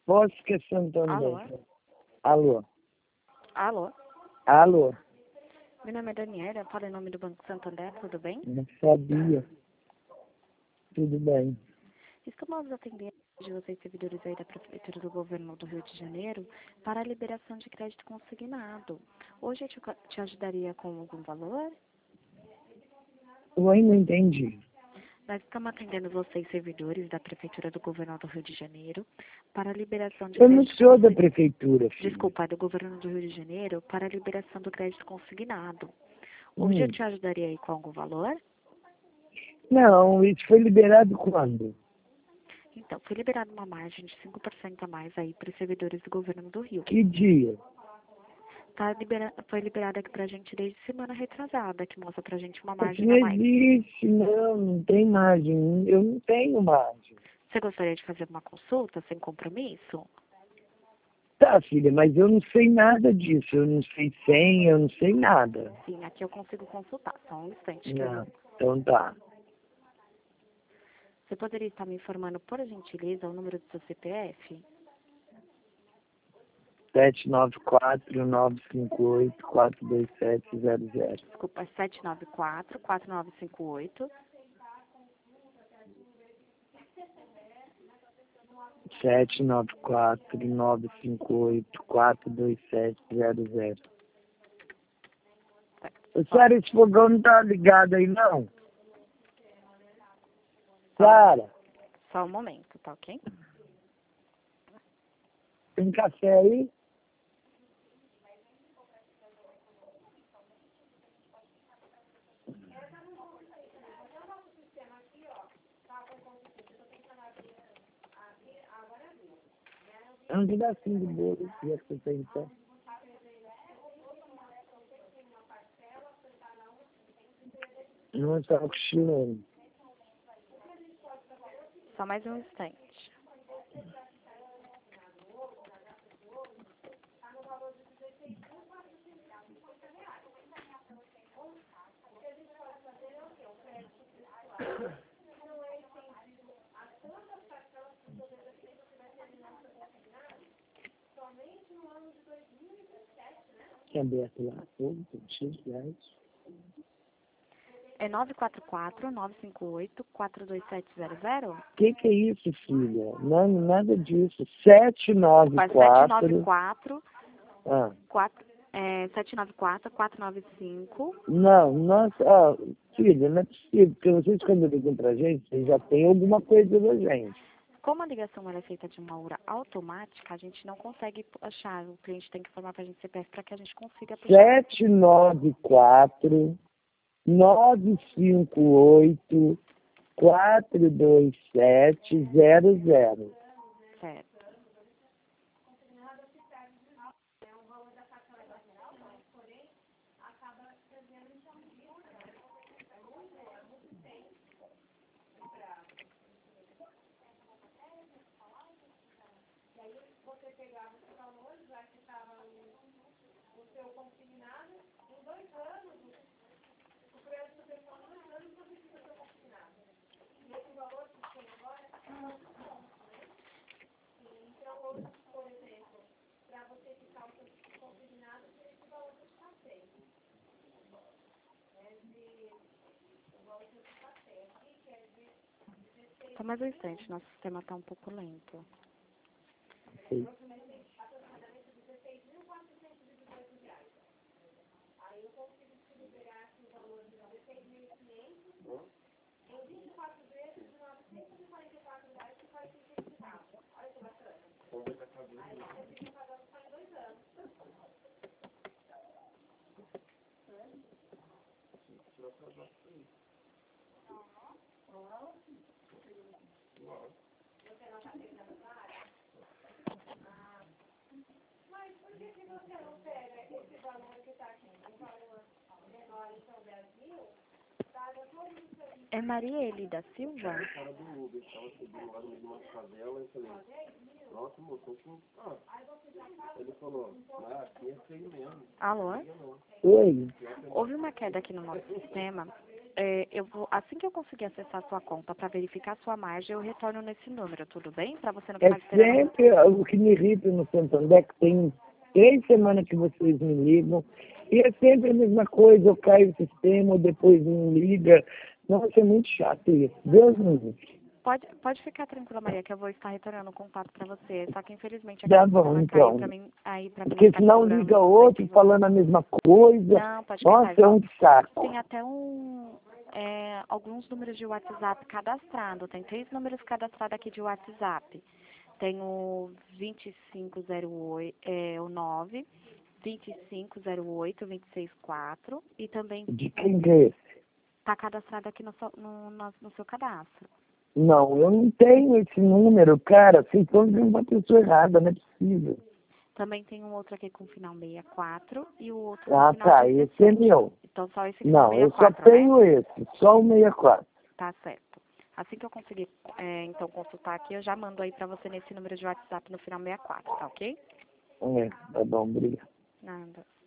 Bosque Santander. Alô? Alô? Alô? Alô? Meu nome é Daniela, falo em nome do Banco Santander, tudo bem? Não sabia. Tudo bem. Estamos atendendo de vocês, servidores aí da Prefeitura do Governo do Rio de Janeiro, para a liberação de crédito consignado. Hoje eu te ajudaria com algum valor? Eu ainda não entendi. Nós estamos atendendo vocês, servidores da Prefeitura do Governo do Rio de Janeiro, para a liberação de Eu não crédito sou da prefeitura, filho. Desculpa, é do Governo do Rio de Janeiro, para a liberação do crédito consignado. Hoje eu te ajudaria aí com algum valor? Não, isso foi liberado quando? Então, foi liberada uma margem de 5% a mais aí para os servidores do Governo do Rio. Que dia? Foi liberada aqui pra gente desde semana retrasada, que mostra pra gente uma Isso margem não a mais. existe, não tem margem. Eu não tenho margem. Você gostaria de fazer uma consulta sem compromisso? Tá, filha, mas eu não sei nada disso. Eu não sei senha, eu não sei nada. Sim, aqui eu consigo consultar, só um instante. Não, então tá. Você poderia estar me informando, por gentileza, o número do seu CPF? 794-958-42700. Desculpa, 794-4958. 794-958-42700. Certo. Sara, esse fogão não tá ligado aí, não? Sara, Só um momento, tá ok? tem café aí? É um pedacinho de bolo que você tem então. Não está cochilando. Só mais um instante. Que aberto lá, tudo, X10. É 944-958-42700? Que é isso, filha? Não, nada disso. Faz 794. 794 Ah. 794-495. Não, nossa, ó, filha, não é possível, porque vocês quando ligam pra gente, vocês já tem alguma coisa da gente. Como a ligação ela é feita de uma hora automática, a gente não consegue achar. O cliente tem que informar pra gente CPF para que a gente consiga puxar. 794-958-42700. Certo. Só mais um instante, nosso sistema está um pouco lento. Sim. É Maria Eli da Silva? Cara do Uber, tava subindo lá no meio de uma favela, eu falei, nossa, moço, ele falou, aqui é feio mesmo. Alô? Oi. Houve uma queda aqui no nosso sistema. assim que eu conseguir acessar a sua conta para verificar a sua margem, eu retorno nesse número, tudo bem? Para você não É ficar esperando. sempre o que me irrita no Santander, que tem 3 semanas que vocês me ligam, e é sempre a mesma coisa, eu caio no sistema, depois não liga. Nossa, é muito chato isso. Deus me livre. Pode ficar tranquila, Maria, que eu vou estar retornando o contato para você. Só que infelizmente a Tá conta bom, vai cair então. para mim, aí para mim Porque ficar senão segurando liga os outro 200. falando a mesma coisa. Não, pode Nossa, ficar. é um saco. Tem até alguns números de WhatsApp cadastrados. Tem 3 números cadastrados aqui de WhatsApp. Tem o 2508, o 9, 2508-264 e também De quem que é esse? está cadastrado aqui no seu cadastro. Não, eu não tenho esse número, cara. Vocês estão dizendo uma pessoa errada, não é possível. Também tem um outro aqui com final 64 e o outro com Ah, final tá. Esse é 17. meu. Então só esse final Não, eu só 64, né? tenho esse. Só o 64. Tá certo. Assim que eu conseguir, então, consultar aqui, eu já mando aí pra você nesse número de WhatsApp no final 64, tá ok? É, tá bom, obrigado. Nada.